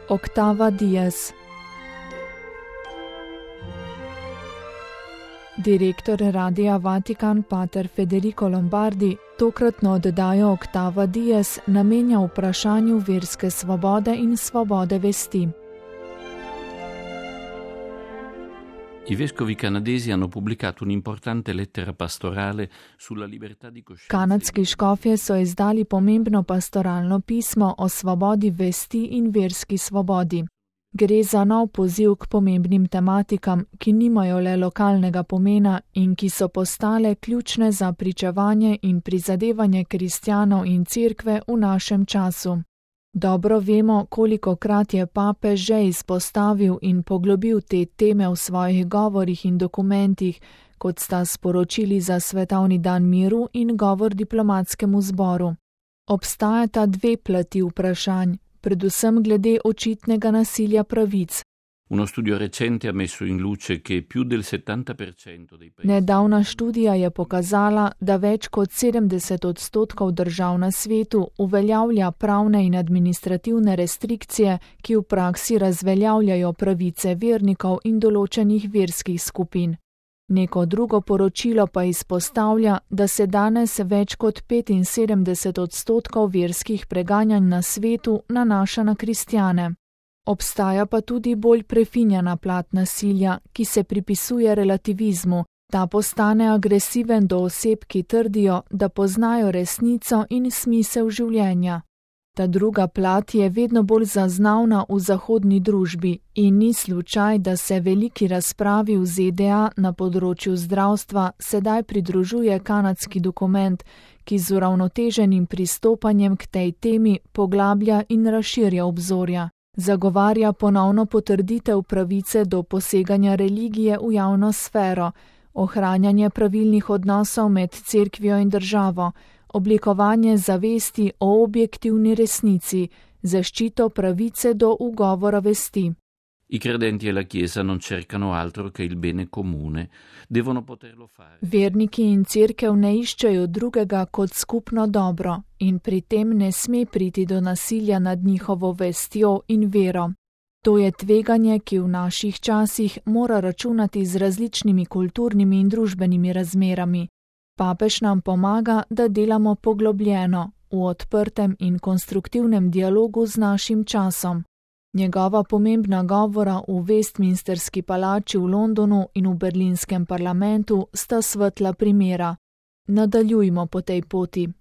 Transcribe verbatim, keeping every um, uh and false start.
Octava Dies. Direktor Radia Vatikan pater Federico Lombardi tokratno oddajo Octava Dies namenja vprašanju verske svobode in svobode vesti. I vescovi canadesi hanno pubblicato un'importante lettera pastorale sulla libertà di coscienza. Kanadski škofje so izdali pomembno pastoralno pismo o svobodi vesti in verski svobodi. Gre za nov poziv k pomembnim tematikam, ki nimajo le lokalnega pomena in ki so postale ključne za pričevanje in prizadevanje kristjanov in cerkve v našem času. Dobro vemo, kolikokrat je papež že izpostavil in poglobil te teme v svojih govorih in dokumentih, kot sta sporočili za Svetovni dan miru in govor diplomatskemu zboru. Obstajata dve plati vprašanj, predvsem glede očitnega nasilja pravic. Uno studio recente ha messo in luce che più del settanta per cento dei paesi. Nedavna študija je pokazala, da več kot sedemdeset odstotkov držav na svetu uveljavlja pravne in administrativne restrikcije, ki v praksi razveljavljajo pravice vernikov in določenih verskih skupin. Neko drugo poročilo pa izpostavlja, da se danes več kot petinsedemdeset odstotkov verskih preganjanj na svetu nanaša na kristjane. Obstaja pa tudi bolj prefinjena plat nasilja, ki se pripisuje relativizmu. Ta postane agresiven do oseb, ki trdijo, da poznajo resnico in smisel življenja. Ta druga plat je vedno bolj zaznavna v zahodni družbi in ni slučaj, da se veliki razpravi v Z D A na področju zdravstva sedaj pridružuje kanadski dokument, ki z uravnoteženim pristopanjem k tej temi poglablja in razširja obzorja. Zagovarja ponovno potrditev pravice do poseganja religije v javno sfero, ohranjanje pravilnih odnosov med cerkvijo in državo, oblikovanje zavesti o objektivni resnici, zaščito pravice do ugovora vesti. I credenti e la Chiesa non cercano altro che il bene comune, devono poterlo fare. Verniki in cerkev ne iščejo drugega kot skupno dobro in pri tem ne sme priti do nasilja nad njihovo vestjo in vero. To je tveganje, ki v naših časih mora računati z različnimi kulturnimi in družbenimi razmerami. Papež nam pomaga, da delamo poglobljeno, v odprtem in konstruktivnem dialogu z našim časom. Njegova pomembna govora v Westminsterski palači v Londonu in v berlinskem parlamentu sta svetla primera. Nadaljujmo po tej poti.